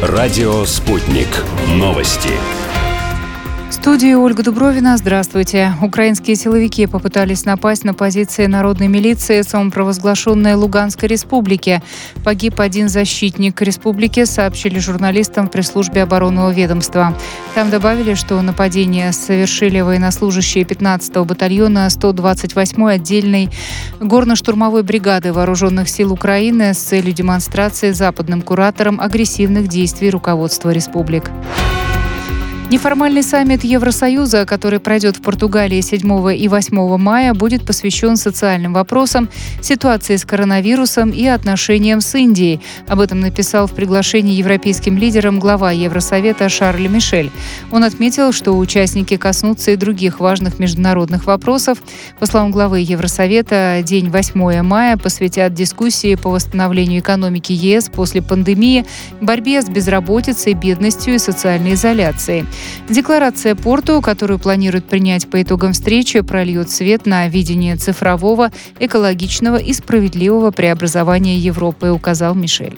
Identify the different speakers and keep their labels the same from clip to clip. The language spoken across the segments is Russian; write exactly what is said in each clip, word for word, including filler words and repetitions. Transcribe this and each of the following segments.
Speaker 1: Радио «Спутник». Новости.
Speaker 2: В студии Ольга Дубровина. Здравствуйте. Украинские силовики попытались напасть на позиции народной милиции самопровозглашенной Луганской республики. Погиб один защитник республики, сообщили журналистам в пресс-службе оборонного ведомства. Там добавили, что нападение совершили военнослужащие пятнадцатого батальона сто двадцать восьмой отдельной горно-штурмовой бригады вооруженных сил Украины с целью демонстрации западным куратором агрессивных действий руководства республик. Неформальный саммит Евросоюза, который пройдет в Португалии седьмого и восьмого мая, будет посвящен социальным вопросам, ситуации с коронавирусом и отношениям с Индией. Об этом написал в приглашении европейским лидерам глава Евросовета Шарль Мишель. Он отметил, что участники коснутся и других важных международных вопросов. По словам главы Евросовета, день восьмого мая посвятят дискуссии по восстановлению экономики ЕС после пандемии, борьбе с безработицей, бедностью и социальной изоляцией. Декларация Порту, которую планируют принять по итогам встречи, прольет свет на видение цифрового, экологичного и справедливого преобразования Европы, указал Мишель.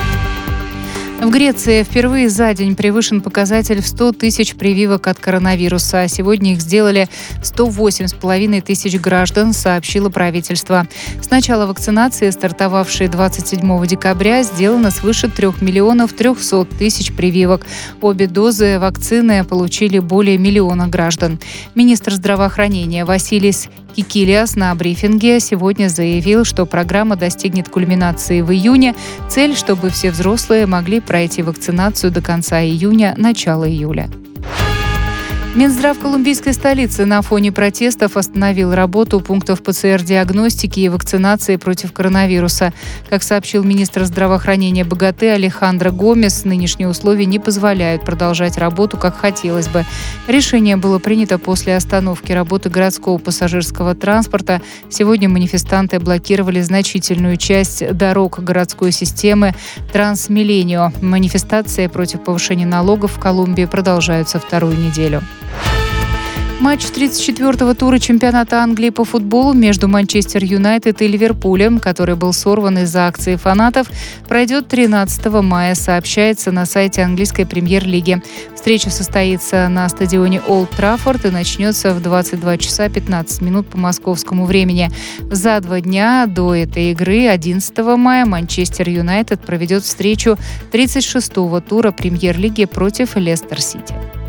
Speaker 2: В Греции впервые за день превышен показатель в сто тысяч прививок от коронавируса. Сегодня их сделали сто восемь с половиной тысяч граждан, сообщило правительство. С начала вакцинации, стартовавшей двадцать седьмого декабря, сделано свыше трех миллионов трехсот тысяч прививок. Обе дозы вакцины получили более миллиона граждан. Министр здравоохранения Василис Кикилиас на брифинге сегодня заявил, что программа достигнет кульминации в июне. Цель, чтобы все взрослые могли пройти вакцинацию до конца июня, начала июля. Минздрав колумбийской столицы на фоне протестов остановил работу пунктов ПЦР-диагностики и вакцинации против коронавируса. Как сообщил министр здравоохранения Боготы Алехандро Гомес, нынешние условия не позволяют продолжать работу, как хотелось бы. Решение было принято после остановки работы городского пассажирского транспорта. Сегодня манифестанты блокировали значительную часть дорог городской системы Трансмилленио. Манифестации против повышения налогов в Колумбии продолжаются вторую неделю. Матч тридцать четвёртого тура чемпионата Англии по футболу между Манчестер Юнайтед и Ливерпулем, который был сорван из-за акции фанатов, пройдет тринадцатого мая, сообщается на сайте английской премьер-лиги. Встреча состоится на стадионе Олд Траффорд и начнется в двадцать два часа пятнадцать минут по московскому времени. За два дня до этой игры, одиннадцатого мая, Манчестер Юнайтед проведет встречу тридцать шестого тура премьер-лиги против Лестер Сити.